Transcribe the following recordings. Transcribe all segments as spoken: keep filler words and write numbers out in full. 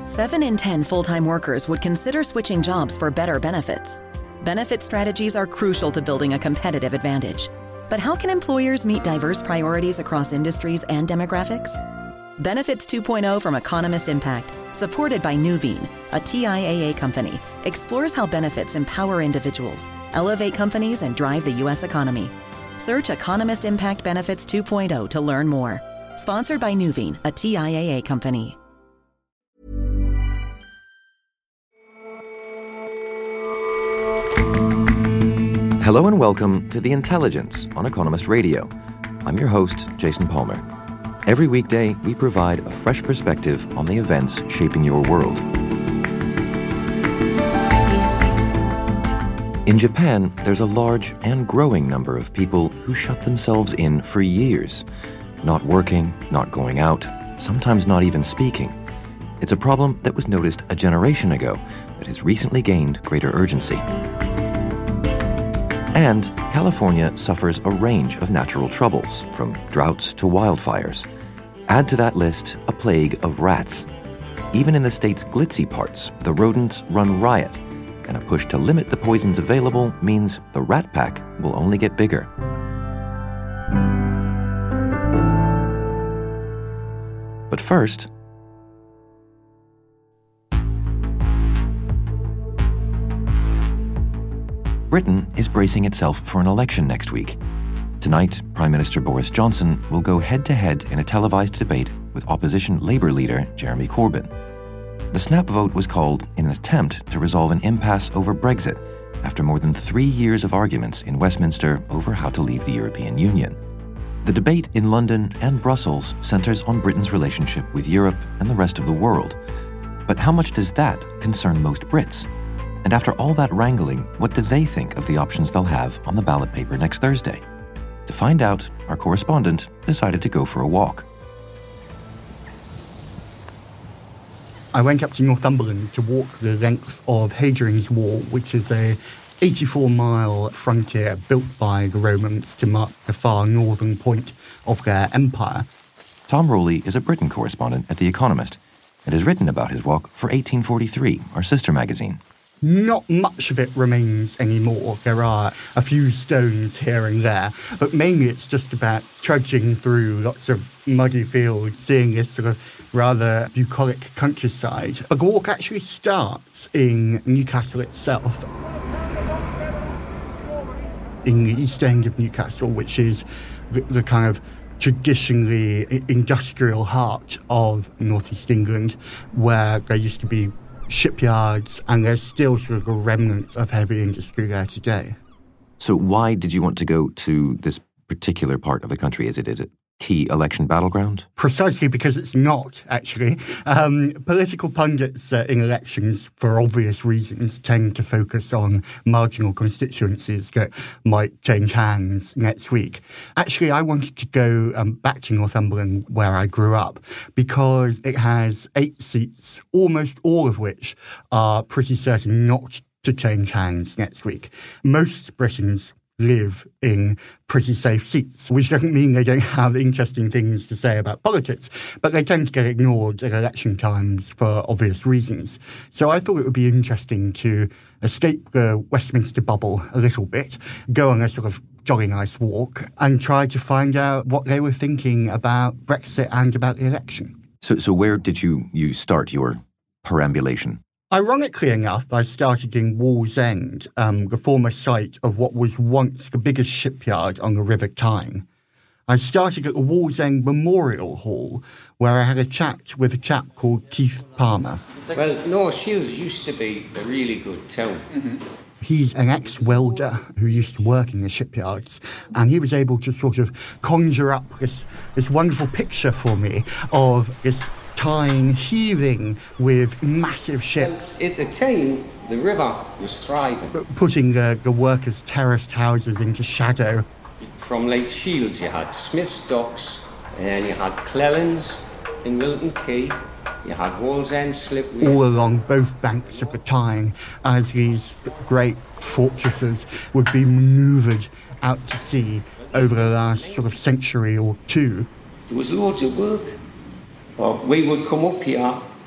Seven in ten full-time workers would consider switching jobs for better benefits. Benefit strategies are crucial to building a competitive advantage. But how can employers meet diverse priorities across industries and demographics? Benefits two point oh from Economist Impact, supported by Nuveen, a T I A A company, explores how benefits empower individuals, elevate companies, and drive the U S economy. Search Economist Impact Benefits two point oh to learn more. Sponsored by Nuveen, a T I A A company. Hello and welcome to The Intelligence on Economist Radio. I'm your host, Jason Palmer. Every weekday, we provide a fresh perspective on the events shaping your world. In Japan, there's a large and growing number of people who shut themselves in for years. Not working, not going out, sometimes not even speaking. It's a problem that was noticed a generation ago that has recently gained greater urgency. And California suffers a range of natural troubles, from droughts to wildfires. Add to that list a plague of rats. Even in the state's glitzy parts, the rodents run riot, and a push to limit the poisons available means the rat pack will only get bigger. But first, Britain is bracing itself for an election next week. Tonight, Prime Minister Boris Johnson will go head-to-head in a televised debate with opposition Labour leader Jeremy Corbyn. The snap vote was called in an attempt to resolve an impasse over Brexit after more than three years of arguments in Westminster over how to leave the European Union. The debate in London and Brussels centres on Britain's relationship with Europe and the rest of the world. But how much does that concern most Brits? And after all that wrangling, what do they think of the options they'll have on the ballot paper next Thursday? To find out, our correspondent decided to go for a walk. I went up to Northumberland to walk the length of Hadrian's Wall, which is a eighty-four mile frontier built by the Romans to mark the far northern point of their empire. Tom Rowley is a Britain correspondent at The Economist and has written about his walk for eighteen forty-three, our sister magazine. Not much of it remains anymore. There are a few stones here and there, but mainly it's just about trudging through lots of muddy fields, seeing this sort of rather bucolic countryside. The walk actually starts in Newcastle itself, in the east end of Newcastle, which is the, the kind of traditionally industrial heart of northeast England, where there used to be shipyards, and there's still sort of a remnants of heavy industry there today. So why did you want to go to this particular part of the country? Is it, is it a key election battleground? Precisely because it's not, actually. Um, political pundits uh, in elections, for obvious reasons, tend to focus on marginal constituencies that might change hands next week. Actually, I wanted to go um, back to Northumberland, where I grew up, because it has eight seats, almost all of which are pretty certain not to change hands next week. Most Britons live in pretty safe seats, which doesn't mean they don't have interesting things to say about politics, but they tend to get ignored at election times for obvious reasons. So I thought it would be interesting to escape the Westminster bubble a little bit, go on a sort of jolly nice walk, and try to find out what they were thinking about Brexit and about the election. So, so where did you, you start your perambulation? Ironically enough, I started in Wallsend, um, the former site of what was once the biggest shipyard on the River Tyne. I started at the Wallsend Memorial Hall, where I had a chat with a chap called Keith Palmer. Well, North Shields used to be a really good town. Mm-hmm. He's an ex-welder who used to work in the shipyards, and he was able to sort of conjure up this, this wonderful picture for me of this Tyne heaving with massive ships. Well, at the time, the river was thriving. Putting the, the workers' terraced houses into shadow. From Lake Shields, you had Smith's Docks, and then you had Clellans in Wilton Quay, you had Wallsend Slipway. All along both banks of the Tyne, as these great fortresses would be manoeuvred out to sea over the last sort of century or two. There was loads of work. Well, we would come up here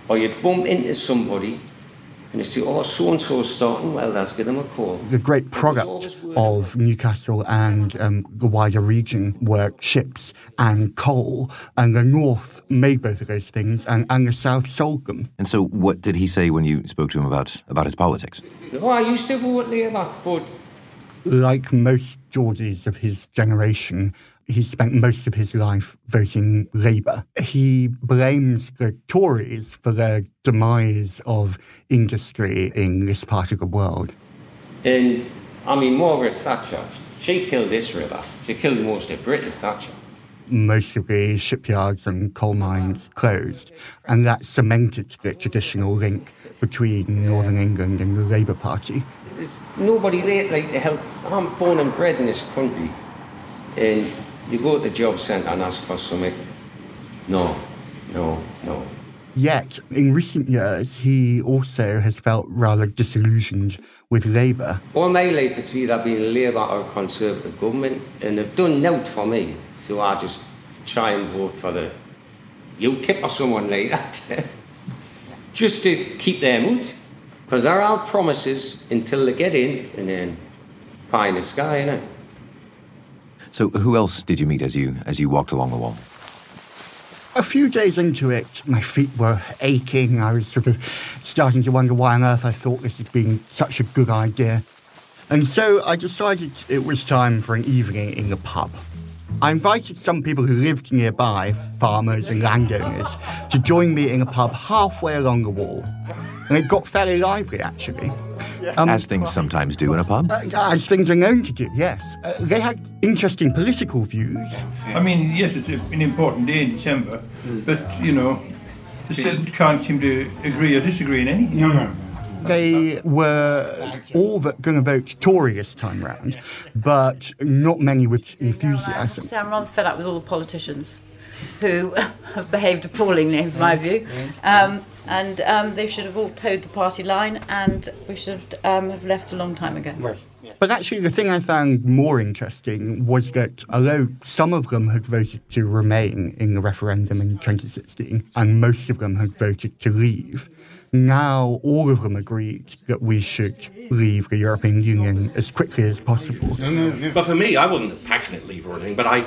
Or you'd bump into somebody and you say, oh, so-and-so's starting, well, let's give them a call. The great product of Newcastle and um, the wider region were ships and coal, and the North made both of those things, and, and the South sold them. And so what did he say when you spoke to him about, about his politics? Oh, I used to vote Labour, but... Like most Geordies of his generation, he spent most of his life voting Labour. He blames the Tories for the demise of industry in this part of the world. And, I mean, Margaret Thatcher, she killed this river. She killed most of Britain, Thatcher. Most of the shipyards and coal mines closed, and that cemented the traditional link between Northern England and the Labour Party. There's nobody there like to help. I'm born and bred in this country, and you go to the job centre and ask for something. No, no, no. Yet, in recent years, he also has felt rather disillusioned with Labour. All my life it's either been Labour or Conservative government, and they've done nought for me, so I just try and vote for the U KIP or someone like that, just to keep them out. Because they're all promises until they get in, and then pie in the sky, innit? So who else did you meet as you as you walked along the wall? A few days into it, my feet were aching. I was sort of starting to wonder why on earth I thought this had been such a good idea. And so I decided it was time for an evening in the pub. I invited some people who lived nearby, farmers and landowners, to join me in a pub halfway along the wall. And it got fairly lively, actually. Um, as things sometimes do in a pub? Uh, as things are known to do, yes. Uh, they had interesting political views. I mean, yes, it's an important day in December, but, you know, they still can't seem to agree or disagree in anything. No, no. They were all going to vote Tory this time round, but not many with enthusiasm. So I'm rather fed up with all the politicians who have behaved appallingly, in my view. Um, and um, they should have all towed the party line, and we should um, have left a long time ago. Right. But actually, the thing I found more interesting was that although some of them had voted to remain in the referendum in twenty sixteen, and most of them had voted to leave, now all of them agreed that we should leave the European Union as quickly as possible. But for me, I wasn't a passionate leaver or anything, but I...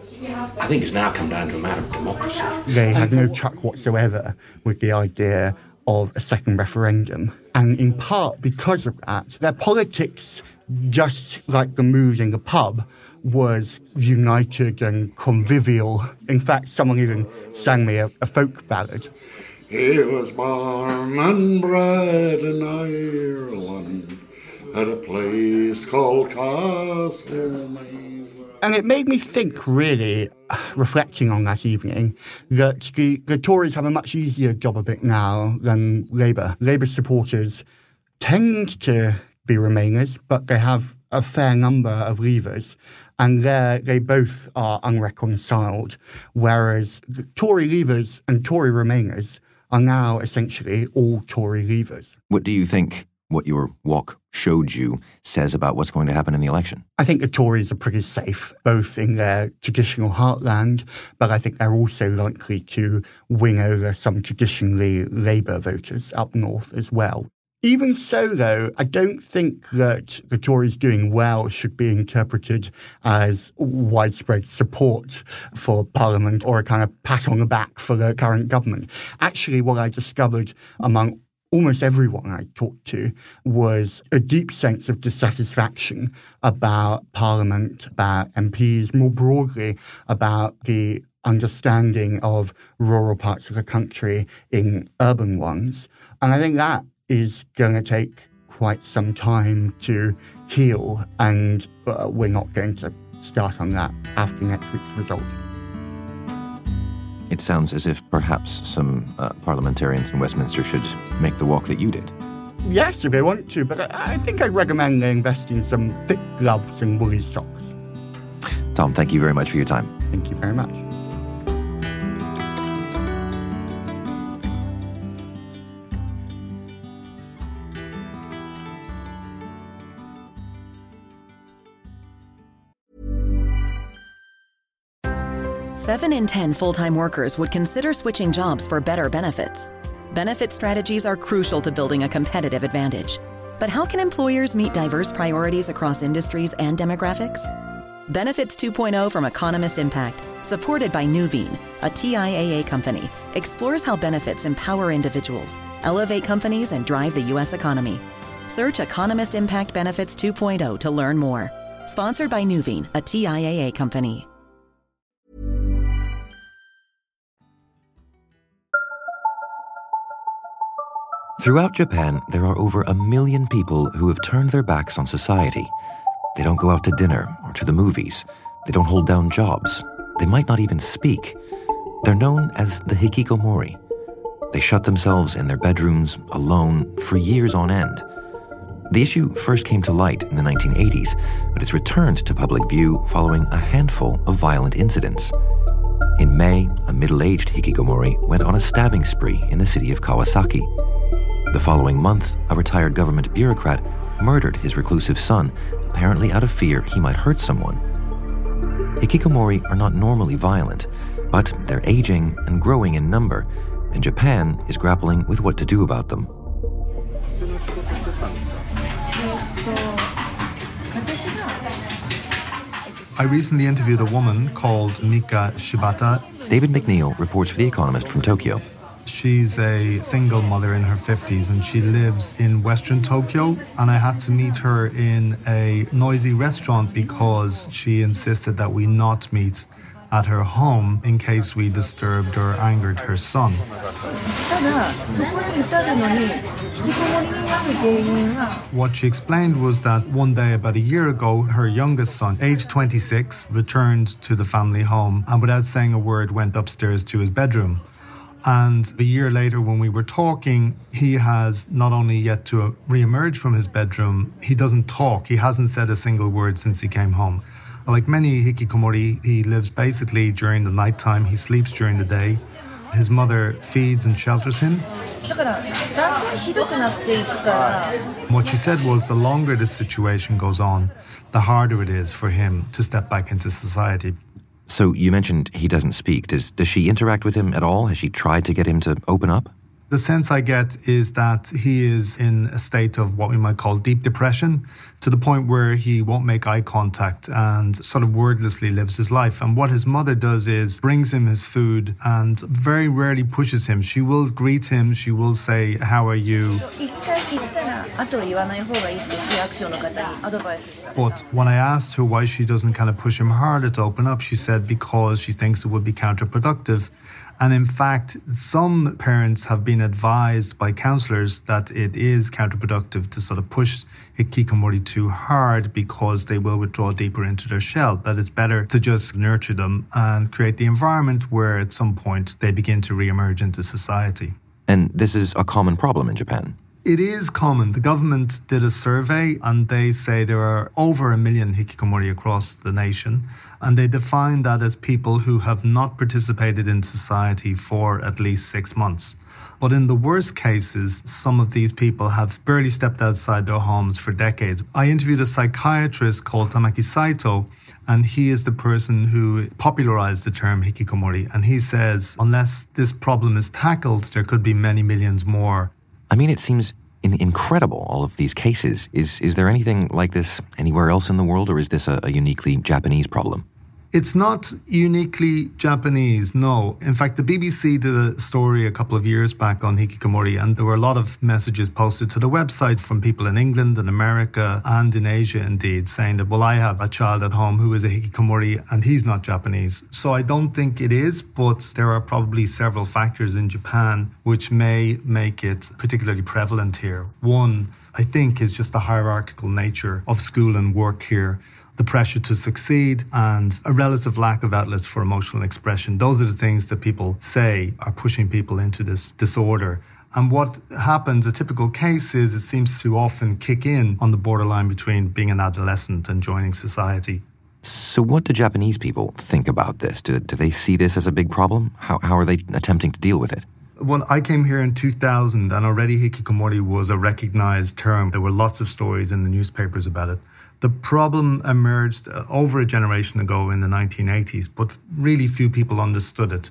I think it's now come down to a matter of democracy. They had no truck whatsoever with the idea of a second referendum. And in part because of that, their politics, just like the mood in the pub, was united and convivial. In fact, someone even sang me a, a folk ballad. He was born and bred in Ireland at a place called Castlemaine. And it made me think, really, reflecting on that evening, that the, the Tories have a much easier job of it now than Labour. Labour supporters tend to be Remainers, but they have a fair number of Leavers, and they both are unreconciled, whereas the Tory Leavers and Tory Remainers are now essentially all Tory Leavers. What do you think what your walk showed you says about what's going to happen in the election? I think the Tories are pretty safe, both in their traditional heartland, but I think they're also likely to win over some traditionally Labour voters up north as well. Even so, though, I don't think that the Tories doing well should be interpreted as widespread support for Parliament or a kind of pat on the back for the current government. Actually, what I discovered among almost everyone I talked to was a deep sense of dissatisfaction about Parliament, about M Ps, more broadly about the understanding of rural parts of the country in urban ones. And I think that is going to take quite some time to heal, and uh, we're not going to start on that after next week's result. It sounds as if perhaps some uh, parliamentarians in Westminster should make the walk that you did. Yes, if they want to, but I, I think I'd recommend they invest in some thick gloves and woolly socks. Tom, thank you very much for your time. Thank you very much. Seven in ten full-time workers would consider switching jobs for better benefits. Benefit strategies are crucial to building a competitive advantage. But how can employers meet diverse priorities across industries and demographics? Benefits two point oh from Economist Impact, supported by Nuveen, a T I A A company, explores how benefits empower individuals, elevate companies, and drive the U S economy. Search Economist Impact Benefits two point oh to learn more. Sponsored by Nuveen, a T I A A company. Throughout Japan, there are over a million people who have turned their backs on society. They don't go out to dinner or to the movies. They don't hold down jobs. They might not even speak. They're known as the hikikomori. They shut themselves in their bedrooms alone for years on end. The issue first came to light in the nineteen eighties, but it's returned to public view following a handful of violent incidents. In May, a middle-aged hikikomori went on a stabbing spree in the city of Kawasaki. The following month, a retired government bureaucrat murdered his reclusive son, apparently out of fear he might hurt someone. Hikikomori are not normally violent, but they're aging and growing in number, and Japan is grappling with what to do about them. I recently interviewed a woman called Mika Shibata. David McNeil reports for The Economist from Tokyo. She's a single mother in her fifties and she lives in Western Tokyo, and I had to meet her in a noisy restaurant because she insisted that we not meet at her home in case we disturbed or angered her son. What she explained was that one day about a year ago, her youngest son, aged twenty-six, returned to the family home and without saying a word went upstairs to his bedroom. And a year later, when we were talking, he has not only yet to re-emerge from his bedroom, he doesn't talk. He hasn't said a single word since he came home. Like many hikikomori, he lives basically during the nighttime. He sleeps during the day. His mother feeds and shelters him. What she said was the longer this situation goes on, the harder it is for him to step back into society. So you mentioned he doesn't speak. Does, does she interact with him at all? Has she tried to get him to open up? The sense I get is that he is in a state of what we might call deep depression, to the point where he won't make eye contact and sort of wordlessly lives his life. And what his mother does is brings him his food and very rarely pushes him. She will greet him. She will say, "How are you?" But when I asked her why she doesn't kind of push him harder to open up, she said because she thinks it would be counterproductive. And in fact, some parents have been advised by counsellors that it is counterproductive to sort of push hikikomori too hard because they will withdraw deeper into their shell, that it's better to just nurture them and create the environment where at some point they begin to re-emerge into society. And this is a common problem in Japan? It is common. The government did a survey and they say there are over a million hikikomori across the nation, and they define that as people who have not participated in society for at least six months. But in the worst cases, some of these people have barely stepped outside their homes for decades. I interviewed a psychiatrist called Tamaki Saito, and he is the person who popularized the term hikikomori. And he says, unless this problem is tackled, there could be many millions more. I mean, it seems in- incredible, all of these cases. Is is there anything like this anywhere else in the world, or is this a, a uniquely Japanese problem? It's not uniquely Japanese, no. In fact, the B B C did a story a couple of years back on hikikomori, and there were a lot of messages posted to the website from people in England and America and in Asia, indeed, saying that, well, I have a child at home who is a hikikomori and he's not Japanese. So I don't think it is, but there are probably several factors in Japan which may make it particularly prevalent here. One, I think, is just the hierarchical nature of school and work here. The pressure to succeed and a relative lack of outlets for emotional expression. Those are the things that people say are pushing people into this disorder. And what happens, a typical case is it seems to often kick in on the borderline between being an adolescent and joining society. So what do Japanese people think about this? Do, do they see this as a big problem? How, how are they attempting to deal with it? When I came here in two thousand, and already hikikomori was a recognized term, there were lots of stories in the newspapers about it. The problem emerged over a generation ago in the nineteen eighties, but really few people understood it.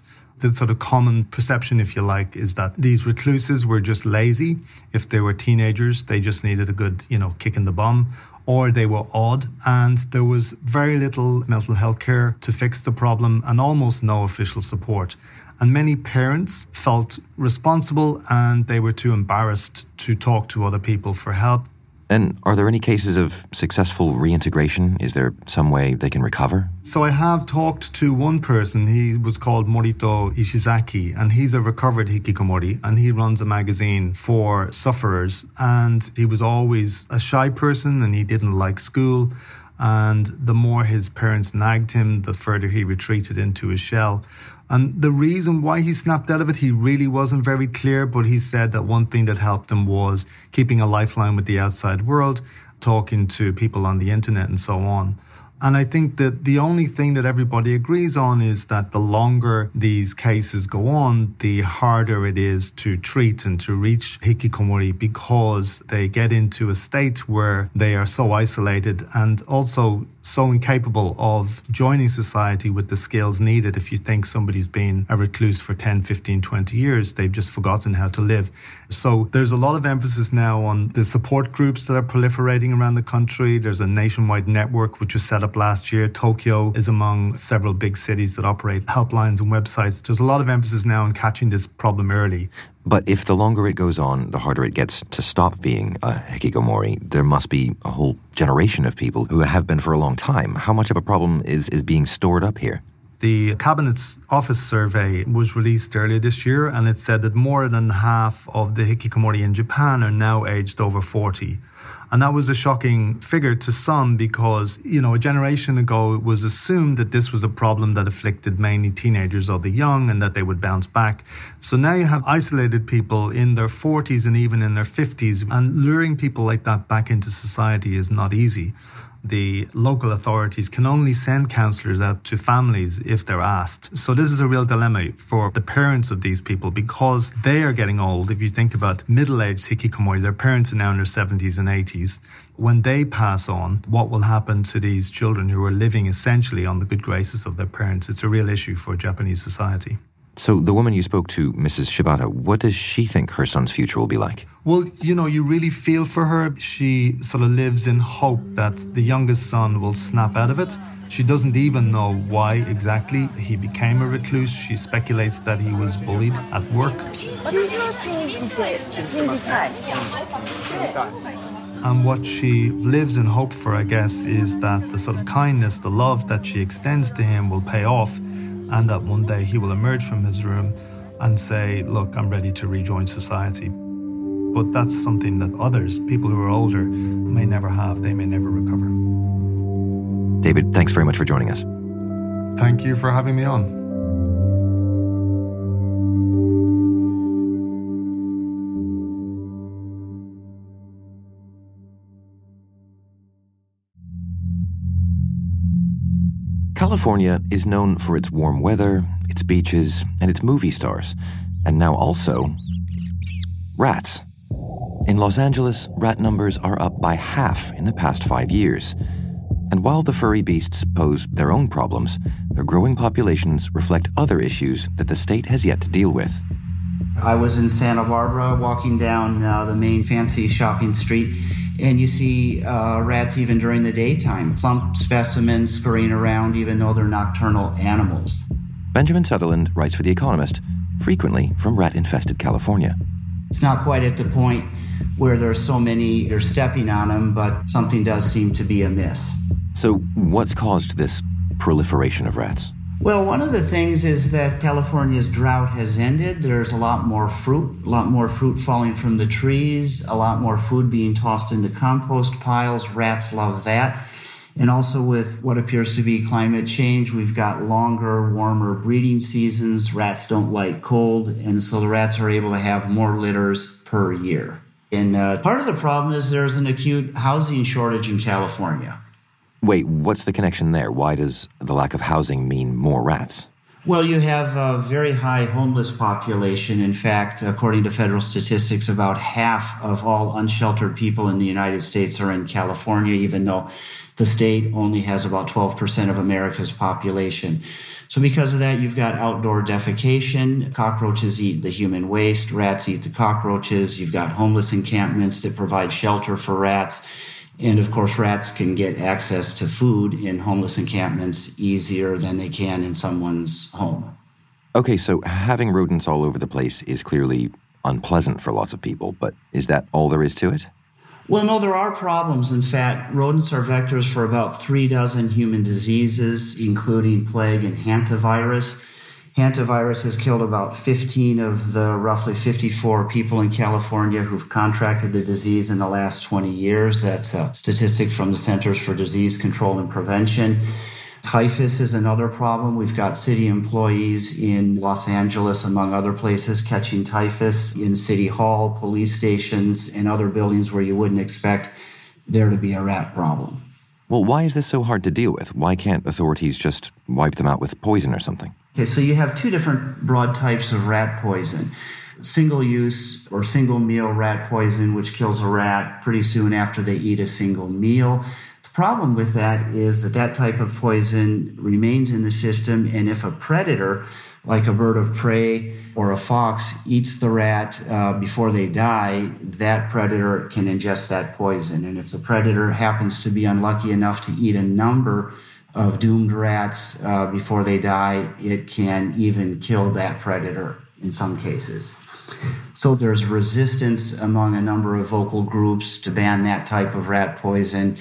The sort of common perception, if you like, is that these recluses were just lazy. If they were teenagers, they just needed a good, you know, kick in the bum, or they were odd, and there was very little mental health care to fix the problem and almost no official support. And many parents felt responsible and they were too embarrassed to talk to other people for help. And are there any cases of successful reintegration? Is there some way they can recover? So I have talked to one person. He was called Morito Ishizaki, and he's a recovered hikikomori, and he runs a magazine for sufferers. And he was always a shy person, and he didn't like school. And the more his parents nagged him, the further he retreated into his shell. And the reason why he snapped out of it, he really wasn't very clear, but he said that one thing that helped him was keeping a lifeline with the outside world, talking to people on the internet and so on. And I think that the only thing that everybody agrees on is that the longer these cases go on, the harder it is to treat and to reach hikikomori, because they get into a state where they are so isolated and also so incapable of joining society with the skills needed. If you think somebody's been a recluse for ten, fifteen, twenty years, they've just forgotten how to live. So there's a lot of emphasis now on the support groups that are proliferating around the country. There's a nationwide network which was set up last year. Tokyo is among several big cities that operate helplines and websites. There's a lot of emphasis now on catching this problem early. But if the longer it goes on, the harder it gets to stop being a hikikomori, there must be a whole generation of people who have been for a long time. How much of a problem is, is being stored up here? The Cabinet's office survey was released earlier this year, and it said that more than half of the hikikomori in Japan are now aged over forty. And that was a shocking figure to some because, you know, a generation ago it was assumed that this was a problem that afflicted mainly teenagers or the young and that they would bounce back. So now you have isolated people in their forties and even in their fifties, and luring people like that back into society is not easy. The local authorities can only send counsellors out to families if they're asked. So this is a real dilemma for the parents of these people because they are getting old. If you think about middle-aged hikikomori, their parents are now in their seventies and eighties. When they pass on, what will happen to these children who are living essentially on the good graces of their parents? It's a real issue for Japanese society. So the woman you spoke to, Missus Shibata, what does she think her son's future will be like? Well, you know, you really feel for her. She sort of lives in hope that the youngest son will snap out of it. She doesn't even know why exactly he became a recluse. She speculates that he was bullied at work. And what she lives in hope for, I guess, is that the sort of kindness, the love that she extends to him will pay off, and that one day he will emerge from his room and say, look, I'm ready to rejoin society. But that's something that others, people who are older, may never have. They may never recover. David, thanks very much for joining us. Thank you for having me on. California is known for its warm weather, its beaches, and its movie stars. And now also, rats. In Los Angeles, rat numbers are up by half in the past five years. And while the furry beasts pose their own problems, their growing populations reflect other issues that the state has yet to deal with. I was in Santa Barbara walking down uh, the main fancy shopping street, and you see uh, rats even during the daytime, plump specimens scurrying around even though they're nocturnal animals. Benjamin Sutherland writes for The Economist, frequently from rat-infested California. It's not quite at the point where there's so many, you're stepping on them, but something does seem to be amiss. So what's caused this proliferation of rats? Well, one of the things is that California's drought has ended. There's a lot more fruit, a lot more fruit falling from the trees, a lot more food being tossed into compost piles. Rats love that. And also with what appears to be climate change, we've got longer, warmer breeding seasons. Rats don't like cold, and so the rats are able to have more litters per year. And uh, part of the problem is there's an acute housing shortage in California. Wait, what's the connection there? Why does the lack of housing mean more rats? Well, you have a very high homeless population. In fact, according to federal statistics, about half of all unsheltered people in the United States are in California, even though the state only has about twelve percent of America's population. So because of that, you've got outdoor defecation. Cockroaches eat the human waste. Rats eat the cockroaches. You've got homeless encampments that provide shelter for rats. And of course, rats can get access to food in homeless encampments easier than they can in someone's home. Okay, so having rodents all over the place is clearly unpleasant for lots of people, but is that all there is to it? Well, no, there are problems. In fact, rodents are vectors for about three dozen human diseases, including plague and hantavirus. Hantavirus has killed about fifteen of the roughly fifty-four people in California who've contracted the disease in the last twenty years. That's a statistic from the Centers for Disease Control and Prevention. Typhus is another problem. We've got city employees in Los Angeles, among other places, catching typhus in City Hall, police stations, and other buildings where you wouldn't expect there to be a rat problem. Well, why is this so hard to deal with? Why can't authorities just wipe them out with poison or something? Okay, so you have two different broad types of rat poison. Single-use or single-meal rat poison, which kills a rat pretty soon after they eat a single meal. The problem with that is that that type of poison remains in the system, and if a predator, like a bird of prey or a fox, eats the rat uh, before they die, that predator can ingest that poison. And if the predator happens to be unlucky enough to eat a number of doomed rats uh, before they die, it can even kill that predator in some cases. So there's resistance among a number of vocal groups to ban that type of rat poison,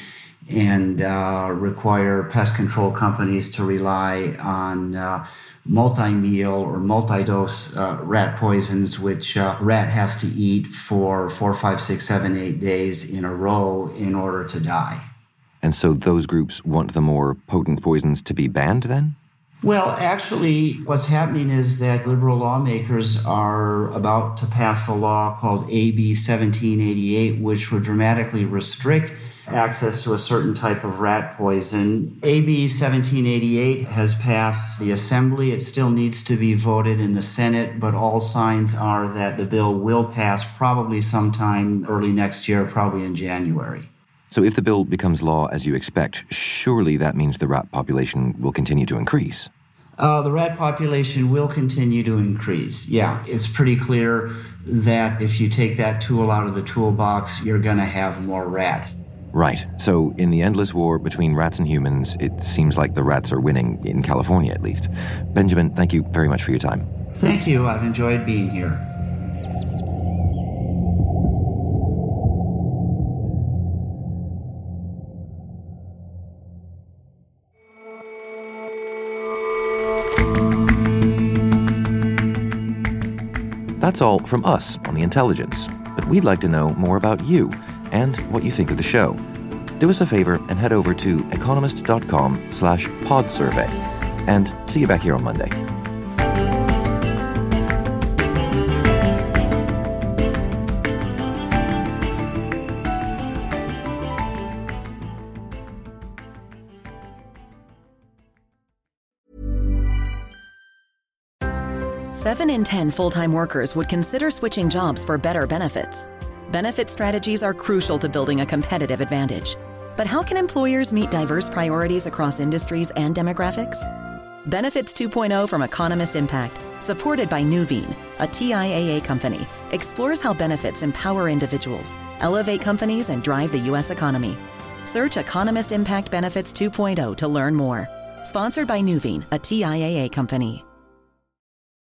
and uh, require pest control companies to rely on uh, multi-meal or multi-dose uh, rat poisons, which uh, a rat has to eat for four, five, six, seven, eight days in a row in order to die. And so those groups want the more potent poisons to be banned then? Well, actually, what's happening is that liberal lawmakers are about to pass a law called A B seventeen eighty-eight, which would dramatically restrict access to a certain type of rat poison. A B seventeen eighty-eight has passed the Assembly. It still needs to be voted in the Senate, but all signs are that the bill will pass probably sometime early next year, probably in January. So if the bill becomes law as you expect, surely that means the rat population will continue to increase. Uh, the rat population will continue to increase. Yeah, it's pretty clear that if you take that tool out of the toolbox, you're going to have more rats. Right. So in the endless war between rats and humans, it seems like the rats are winning, in California at least. Benjamin, thank you very much for your time. Thank you. I've enjoyed being here. That's all from us on The Intelligence, but we'd like to know more about you and what you think of the show. Do us a favor and head over to economist.com slash pod survey. And see you back here on Monday. Seven in ten full-time workers would consider switching jobs for better benefits. Benefit strategies are crucial to building a competitive advantage. But how can employers meet diverse priorities across industries and demographics? Benefits two point oh from Economist Impact, supported by Nuveen, a T I A A company, explores how benefits empower individuals, elevate companies, and drive the U S economy. Search Economist Impact Benefits two point oh to learn more. Sponsored by Nuveen, a T I A A company.